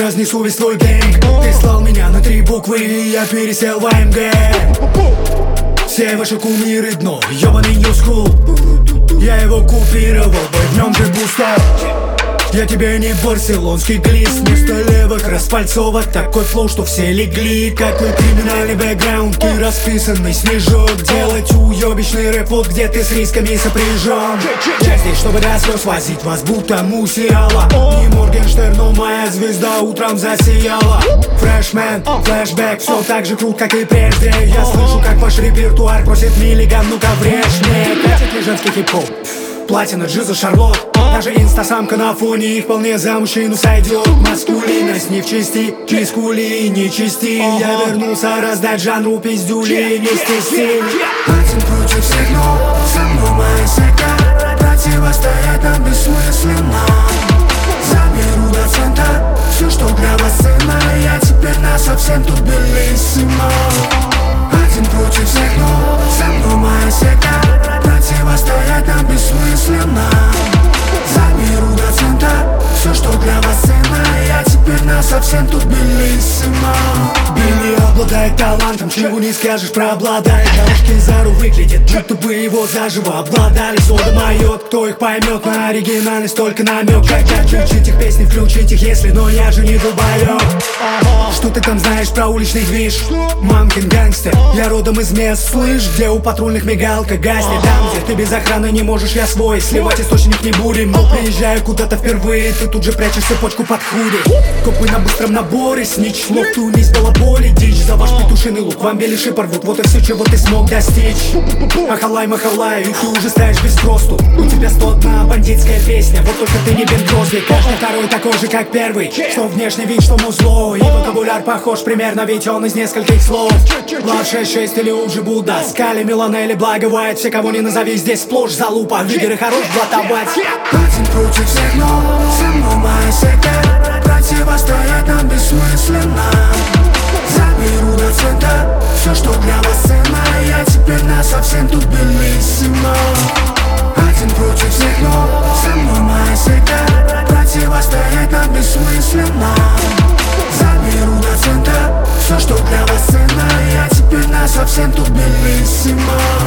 разнесу весь твой гэнг. Ты слал меня на 3 буквы, и я пересел в АМГ. Все ваши кумиры дно, ёбаный New School. Я его купировал, бой, в нем же густо. Я тебе не барселонский глист. Вместо левых распальцовок такой флоу, что все легли. Какой криминальный бэкграунд, ты расписанный снежок. Делать уёбищный рэп, вот где ты с рисками сопряжен. Я здесь, чтобы до слез возить вас, будто мусиала. Не Моргенштерн, но моя звезда утром засияла. Фрешмен, флешбэк, все так же крут, как и прежде. Я слышу, как ваш репертуар просит миллиган, ну-ка врежь мне. Катит ли женский хип-хоп? Платина, Джиза, Шарлот. Даже инстасамка на фоне их вполне за мужчину сойдет. Маскулинность не в чести, чискули не чисти. Я вернулся раздать жанру пиздюли, нести стиль. Один против всех, но со мной моя секта. Противостоять нам бессмысленно. Заберу до центра все, что для вас ценно. Я теперь насовсем тут белиссимо. Один против всех, но со мной моя секта. Противостоять нам бессмысленно. Заберу до центра все, что для вас ценно. Я теперь насовсем тут белиссимо. Билли обладает талантом, чего не скажешь про обладает. Дорожки Зару выглядит, будто бы его заживо обладали. Сода моет, кто их поймет, на оригинальность только намек. Как включить их песни, включить их если, но я же не долбоёб. Что ты там знаешь про уличный движ? Мамкин гангстер, я родом из мест, слышь, где у патрульных мигалка гаснет. Там, где ты без охраны не можешь, я свой, сливать источник не будем. Но приезжаю куда-то впервые, ты тут же прячешь цепочку под худи. Копы на быстром наборе, снич, локту не было боли. Дичь за ваш петушиный лук, вам белиши порвут, вот и все, чего ты смог достичь. Махалай, махалай, и ты уже ставишь без кросту. У тебя 101 бандитская песня, вот только ты не Бен Кросби. Каждый второй такой же, как первый, что внешне вид, что музло. И вокабуляр похож примерно, ведь он из нескольких слов. Влад 6-6 или уже Будда, Скали, Милана или Благо White. Все, кого не назови, здесь сплошь залупа, лидеры хорош блатовать. Один против всех, но со мной моя секта. Противостоять нам бессмысленно. Заберу до центра все, что для вас ценно. Я теперь насовсем тут белиссимо. Один против всех, но со мной моя секта. Противостоять нам бессмысленно. Заберу до центра все, что для вас ценно. Я теперь насовсем тут белиссимо.